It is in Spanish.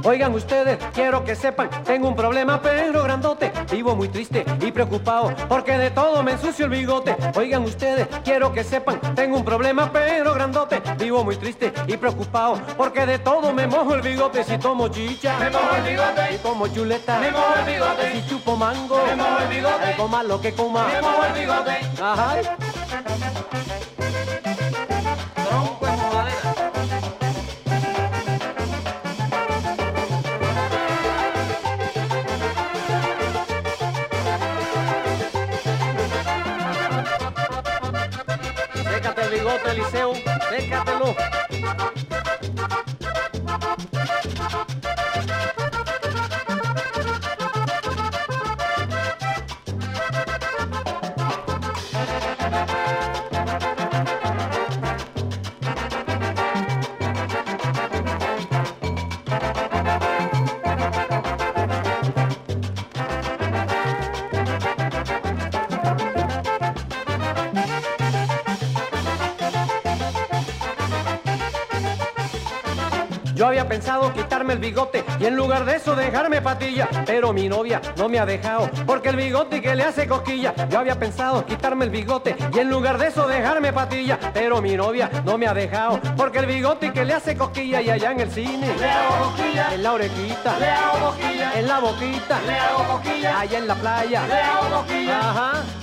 Oigan ustedes, quiero que sepan, tengo un problema pero grandote. Vivo muy triste y preocupado porque de todo me ensucio el bigote. Oigan ustedes, quiero que sepan, tengo un problema pero grandote. Vivo muy triste y preocupado porque de todo me mojo el bigote. Si tomo chicha, me mojo el bigote. Si como chuleta, me mojo el bigote. Si chupo mango, me mojo el bigote. Coma lo que coma, me mojo el bigote. Ajá. Tronco en madera. Sécate el bigote, Eliseo, sécatelo. Yo había pensado quitarme el bigote y en lugar de eso dejarme patilla, pero mi novia no me ha dejado porque el bigote que le hace cosquilla. Yo había pensado quitarme el bigote y en lugar de eso dejarme patilla, pero mi novia no me ha dejado porque el bigote que le hace cosquilla. Y allá en el cine le hago cosquilla, en la orejita le hago cosquilla, en la boquita, le hago cosquilla, allá en la playa le hago cosquilla. Ajá.